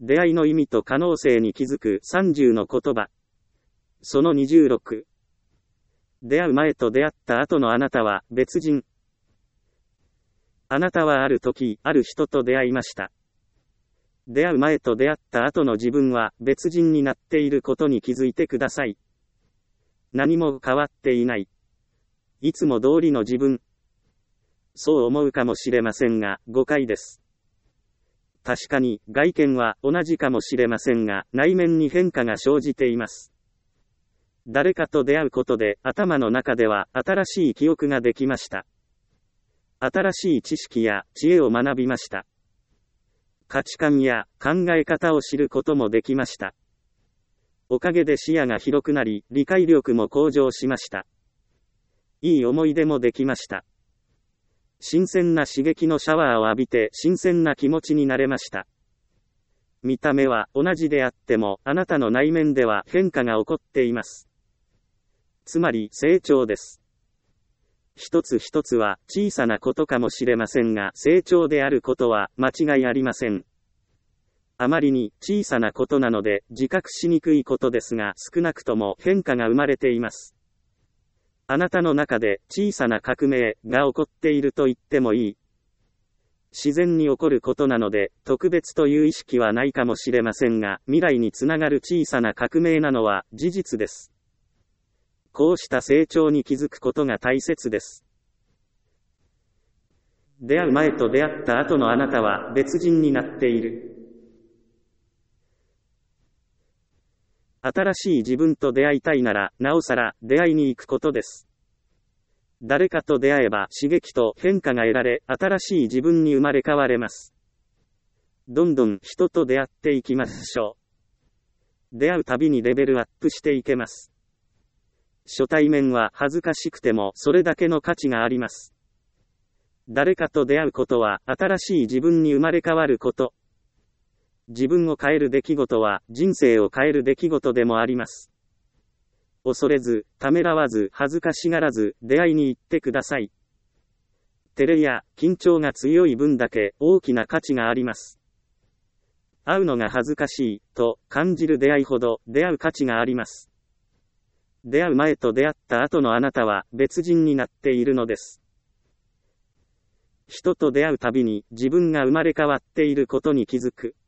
出会いの意味と可能性に気づく30の言葉。その26。出会う前と出会った後のあなたは別人。あなたはある時、ある人と出会いました。出会う前と出会った後の自分は別人になっていることに気づいてください。何も変わっていない。いつも通りの自分。そう思うかもしれませんが、誤解です。確かに、外見は同じかもしれませんが、内面に変化が生じています。誰かと出会うことで、頭の中では新しい記憶ができました。新しい知識や知恵を学びました。価値観や考え方を知ることもできました。おかげで視野が広くなり、理解力も向上しました。いい思い出もできました。新鮮な刺激のシャワーを浴びて新鮮な気持ちになれました。見た目は同じであっても、あなたの内面では変化が起こっています。つまり成長です。一つ一つは小さなことかもしれませんが、成長であることは間違いありません。あまりに小さなことなので自覚しにくいことですが、少なくとも変化が生まれています。あなたの中で小さな革命が起こっていると言ってもいい。自然に起こることなので、特別という意識はないかもしれませんが、未来につながる小さな革命なのは事実です。こうした成長に気づくことが大切です。出会う前と出会った後のあなたは別人になっている。新しい自分と出会いたいなら、なおさら出会いに行くことです。誰かと出会えば刺激と変化が得られ、新しい自分に生まれ変われます。どんどん人と出会っていきましょう。出会うたびにレベルアップしていけます。初対面は恥ずかしくてもそれだけの価値があります。誰かと出会うことは新しい自分に生まれ変わること。自分を変える出来事は人生を変える出来事でもあります。恐れず、ためらわず、恥ずかしがらず、出会いに行ってください。照れや緊張が強い分だけ大きな価値があります。会うのが恥ずかしいと感じる出会いほど出会う価値があります。出会う前と出会った後のあなたは別人になっているのです。人と出会うたびに自分が生まれ変わっていることに気づく。